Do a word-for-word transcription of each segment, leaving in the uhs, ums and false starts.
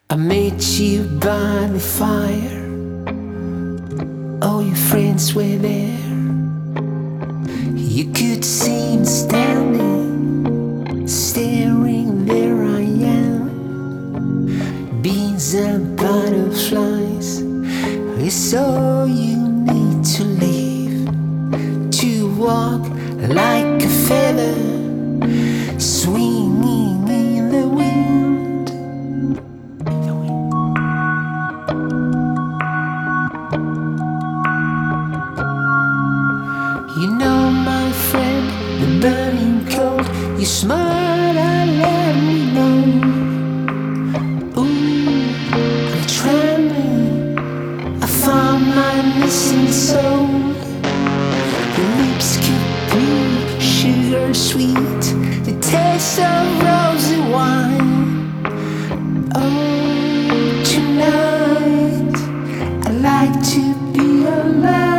I met you by the fire. All your friends were there. You could see him standing, staring. There I am. Bees and butterflies. It's all you need to live. To walk like a feather, swinging in the wind. You know, my friend, the burning cold. You smile and let me know. Ooh, I'm trembling. I found my missing soul. Your lips could be sugar sweet, the taste of rosy wine. Oh, tonight I'd like to be alive.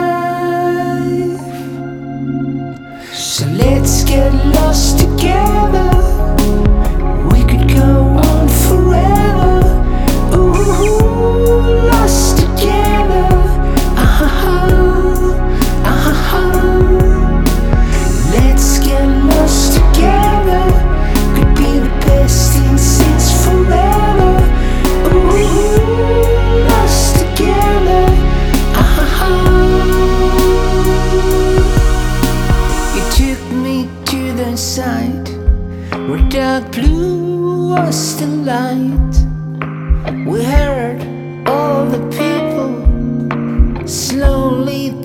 So let's get lost together. We could go on forever. Ooh, lost together. Ah-ha-ha, ah-ha-ha. Let's get lost together. Could be the best thing since forever. Ooh, lost together. Ah-ha-ha. You took me to the side where dark blue was the light. We heard all the people slowly